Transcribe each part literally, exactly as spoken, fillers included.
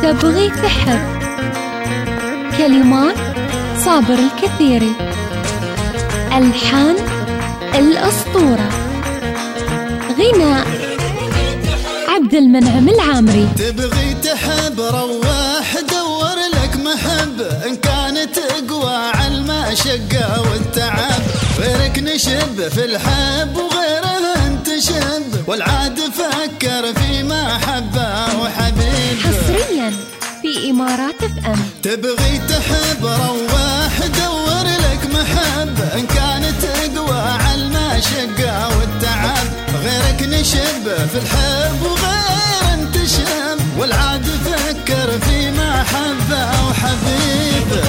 تبغي تحب. كلمات صابر الكثيري، ألحان الأسطورة، غناء عبد المنعم العامري. تبغي تحب روح دور لك محب، إن كانت تقوى على المشقة والتعب. غيرك نشب في الحب وغيره انت شب، والعاد فكر في محبة وحبيب. حصريا في إمارات اف ام. تبغي تحب روح دور لك محب، إن كانت تقوى على المشقة والتعب. غيرك نشب في الحب وغير انت شب، والعاد فكر في محبة وحبيب.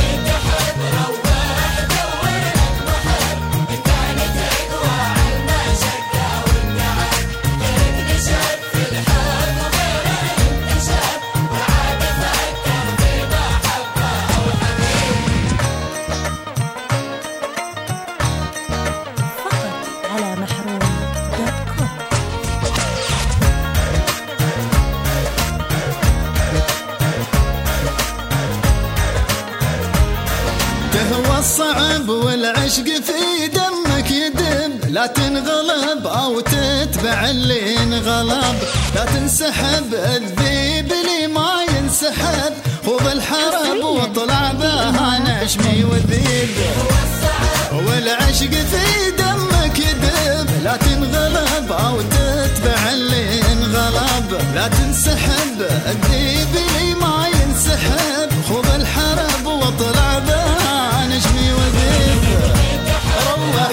تهوى الصعب والعشق في دمك يدب، لا تنغلب أو تتبع اللي انغلب. لا تنسحب الذيب اللي ما ينسحب، خذ الحرب واطلع بها نشمي وذيب. والعشق في دمك يدب، لا تنغلب أو تتبع اللي انغلب. لا تنسحب الذيب اللي ما ينسحب، خذ الحرب واطلع بها نجمي وذيب. روح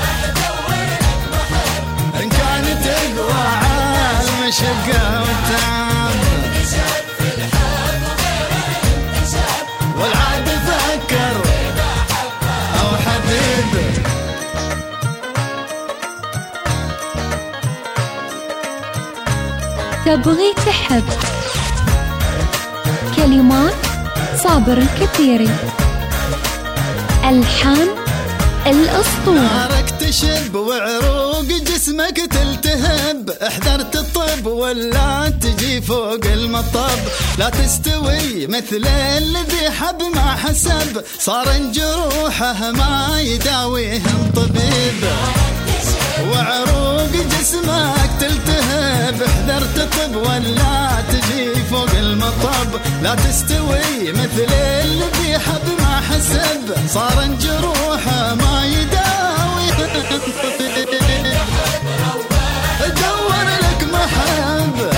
إن كانت تقوى على المشقة والتعب، والعاد فكر أو حبيب. تبغي تحب. كلمات صابر الكثيري، ألحان الأسطورة. نارك تشب وعروق جسمك تلتهب، احذرت الطب ولا تجي فوق المطب. لا تستوي مثل الذي حب ما حسب، صار جروحه ما يداويهم طبيب. وعروق جسمك تلتهب، احذرت الطب ولا تجي فوق المطب. لا تستوي مثل الذي حب ما حسب، صار جروحه ما يداوي. دور لك محب،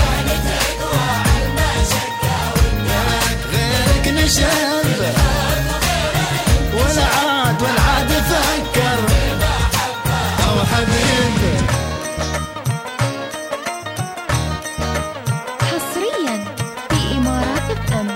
غيرك نشب، والعاد والعاد فكر أو حبيب. حصريا في إمارات اف ام.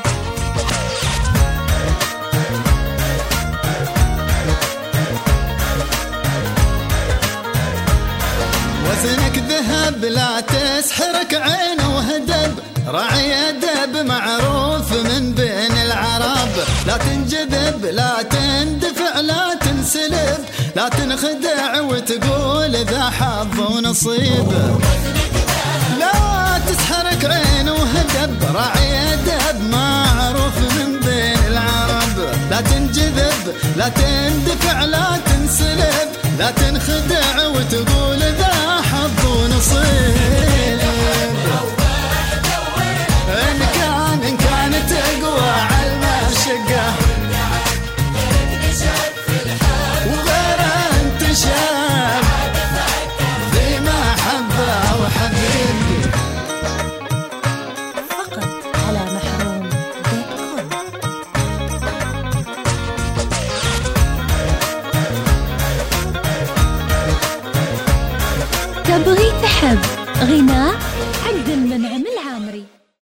وزنك ذهب لا تسحرك عين وهدب، راعي أدب معروف من بين العرب. لا تنجذب لا تندفع لا تنسلب، لا تنخدع وتقول ذا حظ ونصيب. لا تسحرك عين وهدب، راعي أدب معروف من بين العرب. لا تنجذب لا تندفع لا تنسلب، لا تنخدع وتقول ذا حظ ونصيب. إن كان إن كانت تقوى على المشقة وغيره انت شاب، في محبة وحبيب. فقط على محروم دوت كوم. تبغي تحب. غناء عبد المنعم